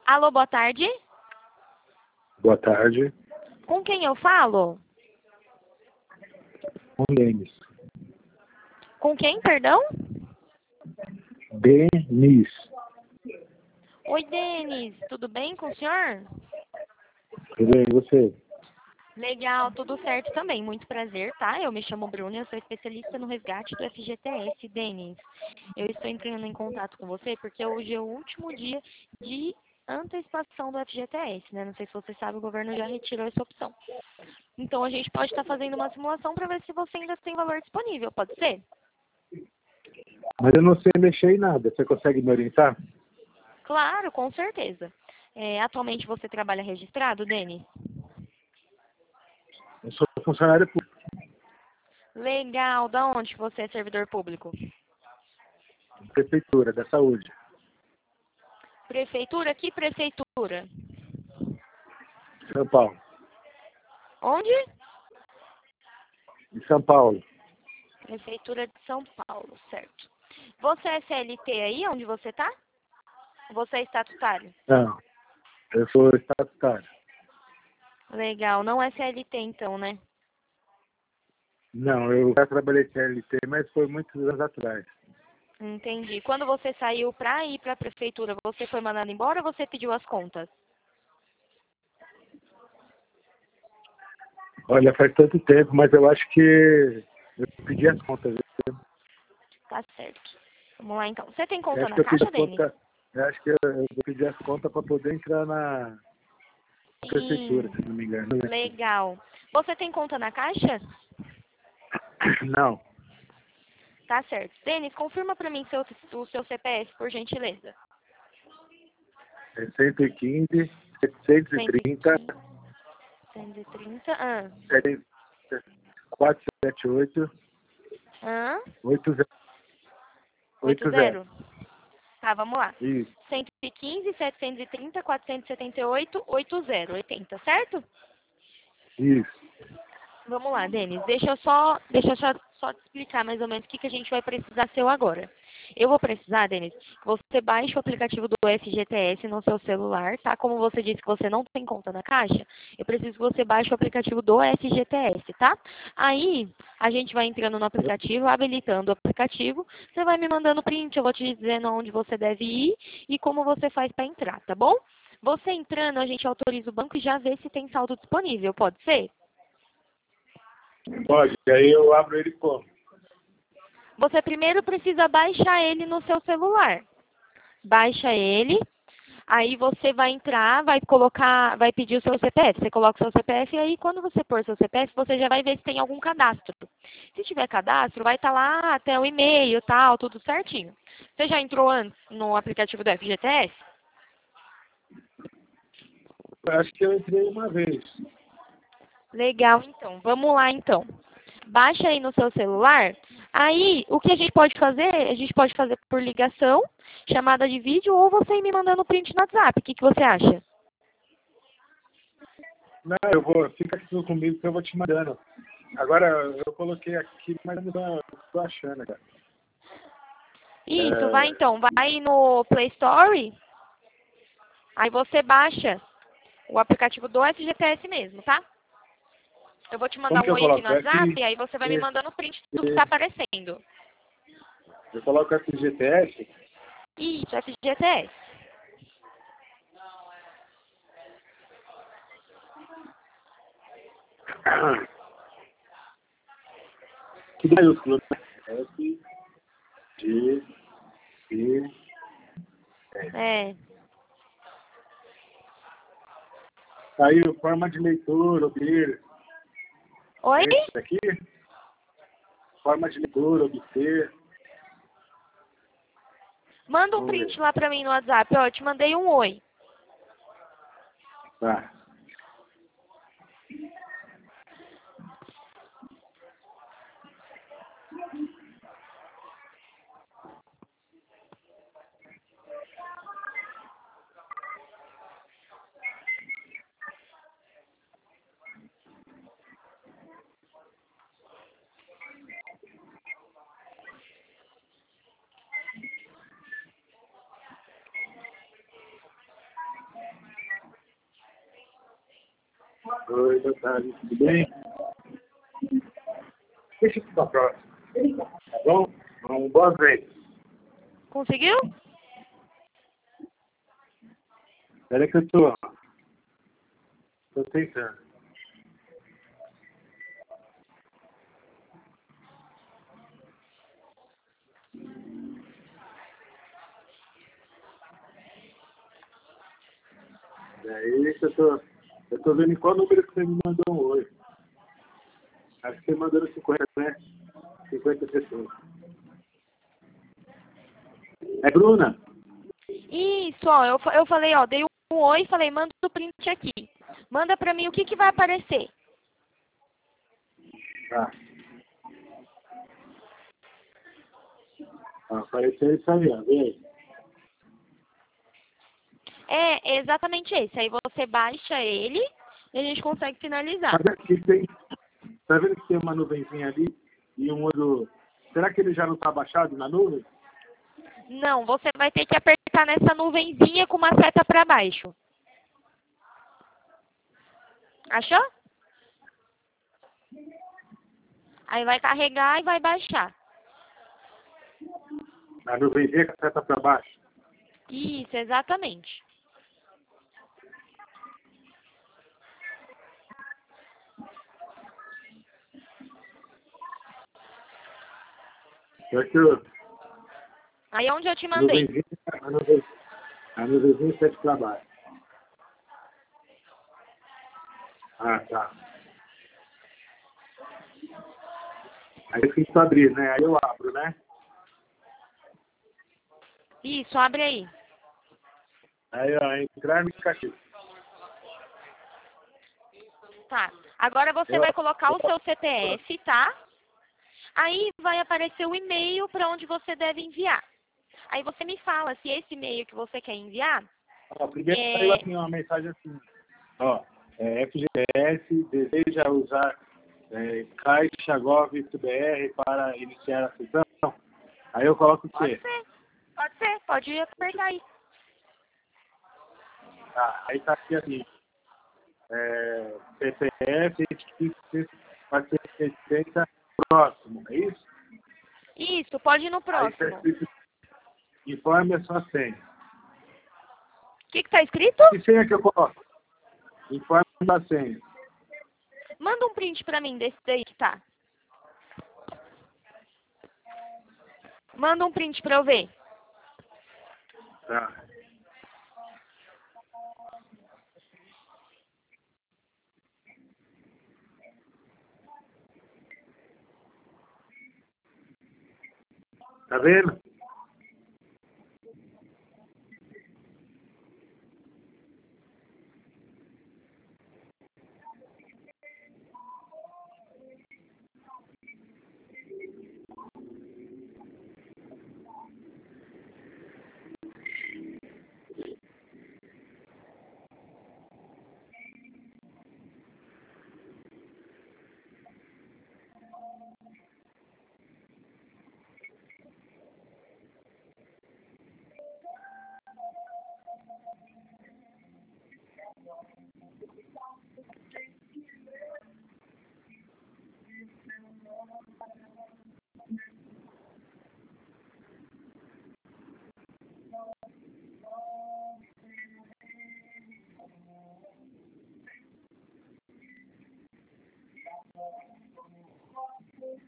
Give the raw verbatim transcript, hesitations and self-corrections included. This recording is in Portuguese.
Alô, boa tarde. Boa tarde. Com quem eu falo? Com Denis. Com quem, perdão? Denis. Oi, Denis. Tudo bem com o senhor? Tudo bem, e você? Legal, tudo certo também. Muito prazer, tá? Eu me chamo Bruna, eu sou especialista no resgate do F G T S, Denis. Eu estou entrando em contato com você porque hoje é o último dia de antecipação do F G T S, né? Não sei se você sabe, o governo já retirou essa opção. Então a gente pode estar fazendo uma simulação para ver se você ainda tem valor disponível, pode ser? Mas eu não sei mexer em nada. Você consegue me orientar? Claro, com certeza. É, atualmente você trabalha registrado, Denis? Eu sou funcionário público. Legal. Da onde que você é servidor público? Prefeitura da Saúde. Prefeitura? Que prefeitura? São Paulo. Onde? Em São Paulo. Prefeitura de São Paulo, certo. Você é C L T aí, onde você tá? Você é estatutário? Não. Eu sou estatutário. Legal. Não é C L T então, né? Não, eu já trabalhei C L T, mas foi muitos anos atrás. Entendi. Quando você saiu para ir para a prefeitura, você foi mandado embora ou você pediu as contas? Olha, faz tanto tempo, mas eu acho que eu pedi as contas. Eu Tá certo. Vamos lá então. Você tem conta acho na que eu pedi Caixa, as Denis? contas. Eu acho que eu, eu pedi as contas para poder entrar na prefeitura, Sim. se não me engano. Né? Legal. Você tem conta na Caixa? Não. Tá certo. Denis, confirma para mim seu, o seu C P F, por gentileza. É cento e quinze, setecentos e cento e trinta, quinze, cento e trinta. Ah. quatrocentos e setenta e oito, Ah. oitenta. oitenta. Tá, vamos lá. Isso, cento e quinze, setecentos e trinta, quatrocentos e setenta e oito, oitenta. oitenta, certo? isso. Vamos lá, Denis. Deixa eu só, deixa eu só, só te explicar mais ou menos o que, que a gente vai precisar seu agora. Eu vou precisar, Denis, que você baixe o aplicativo do F G T S no seu celular, tá? Como você disse que você não tem conta na Caixa, eu preciso que você baixe o aplicativo do F G T S, tá? Aí, a gente vai entrando no aplicativo, habilitando o aplicativo, você vai me mandando print, eu vou te dizendo onde você deve ir e como você faz para entrar, tá bom? Você entrando, a gente autoriza o banco e já vê se tem saldo disponível, pode ser? Pode, aí eu abro ele como? Você primeiro precisa baixar ele no seu celular. Baixa ele, aí você vai entrar, vai colocar, vai pedir o seu C P F. Você coloca o seu C P F e aí quando você pôr seu C P F, você já vai ver se tem algum cadastro. Se tiver cadastro, vai estar lá até o e-mail, tal, tudo certinho. Você já entrou antes no aplicativo do F G T S? Eu acho que eu entrei uma vez. Legal, então. Vamos lá, então. Baixa aí no seu celular. Aí, o que a gente pode fazer? A gente pode fazer por ligação, chamada de vídeo, ou você ir me mandando print no WhatsApp. O que, que você acha? Não, eu vou, fica aqui comigo que eu vou te mandando. Agora, eu coloquei aqui, mas eu não estou achando, cara. Isso, vai É, então. Vai no Play Store. Aí você baixa o aplicativo do F G T S mesmo, tá? Eu vou te mandar como que um eu oi aqui no coloco? WhatsApp, F, e aí você vai me G, mandando print do que está aparecendo. eu coloco F G T S? Isso, F G T S. Tudo maiúsculo, né? F, G, T, S. É. Saiu forma de leitura, obter. Oi? É esse aqui? Forma de leitura, obter. Manda um Vamos print ver. lá pra mim no WhatsApp. Ó, eu te mandei um oi. Tá. Oi, boa tarde, tudo bem? Deixa eu ir pra próxima. Tá bom? Um boa vez. Conseguiu? Espera que eu tô. Tô tentando. É isso, eu tô. Eu tô vendo em qual número que você me mandou um oi. Acho que você mandou no cinquenta, né? cinquenta pessoas. É Bruna? Isso, ó, eu, fa- eu falei, ó, dei um oi e falei, manda o print aqui. Manda pra mim o que que vai aparecer. Tá. Ah, apareceu isso aí, ó. Vê aí. É exatamente esse. Aí você baixa ele e a gente consegue finalizar. Mas aqui tem. Tá vendo que tem uma nuvenzinha ali e um outro. Será que ele já não está baixado na nuvem? Não, você vai ter que apertar nessa nuvenzinha com uma seta pra baixo. Achou? Aí vai carregar e vai baixar. A nuvenzinha com a seta para baixo. Isso, exatamente. Certo? Aí é onde eu te A mandei. nuvenzinha, a nuvenzinha, a nuvenzinha sete para baixo. Ah, tá. Aí eu fiz para abrir, né? Aí eu abro, né? Isso, abre aí. Aí, ó, entrar no aplicativo. Tá. Agora você Eu, vai colocar o eu, seu C P F, tá? Aí vai aparecer o e-mail para onde você deve enviar. Aí você me fala se esse e-mail que você quer enviar ó, primeiro saiu é... assim uma mensagem assim. Ó, é, F G S deseja usar é, Caixa Gov B R para iniciar a sessão. Aí eu coloco o Pode quê? ser, pode ser, pode apertar aí. Tá, aí tá aqui assim. É, C P F quatrocentos e sessenta próximo, é isso? Isso, pode ir no Aí tá próximo. escrito informe a sua senha. O que que tá escrito? Que senha que eu coloco? Informe a senha. Manda um print pra mim desse daí que tá. Manda um print pra eu ver. Tá. Tá vendo?